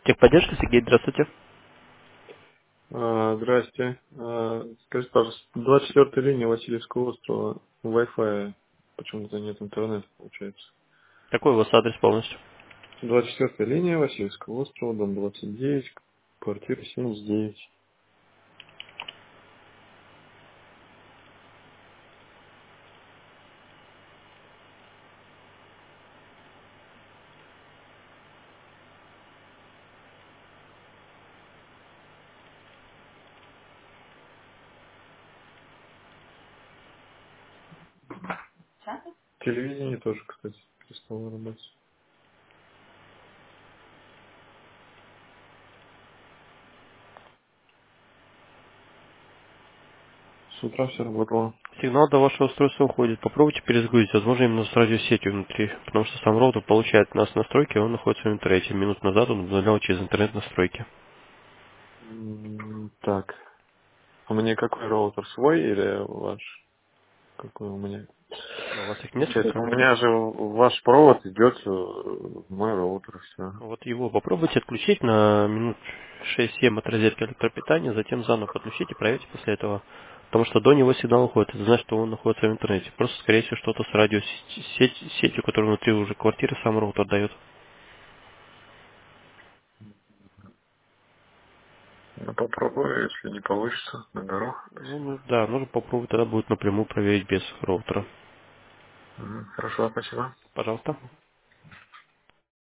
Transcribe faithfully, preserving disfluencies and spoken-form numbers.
Техподдержка, Сергей, здравствуйте. А, Здрасте. А, Скажите, пожалуйста, двадцать четвёртая линия Васильевского острова, Wi-Fi, почему-то нет интернета, получается. Какой у вас адрес полностью? двадцать четвёртая линия Васильевского острова, дом двадцать девять, квартира семьдесят девять. Телевидение тоже, кстати, перестало работать. С утра все работало. Сигнал до вашего устройства уходит. Попробуйте перезагрузить. Возможно, именно с радиосетью внутри. Потому что сам роутер получает нас настройки, он находится в интернете. Минут назад он обновлял через интернет настройки. М, Так, у меня какой роутер, свой или ваш? Какой у меня? А у вас их Получается, несколько? у меня же ваш провод идет э, в мой роутер, все. Вот его попробуйте отключить на минут шесть-семь от розетки электропитания, затем заново подключите, проверьте после этого. Потому что до него сигнал уходит. Это значит, что он находится в интернете. Просто, скорее всего, что-то с радиосетью, которая внутри уже квартиры, сам роутер дает. Ну, попробую, если не получится, наберу. Ну, ну, да, нужно попробовать, тогда будет напрямую проверить без роутера. Мгм. Хорошо, спасибо. Пожалуйста.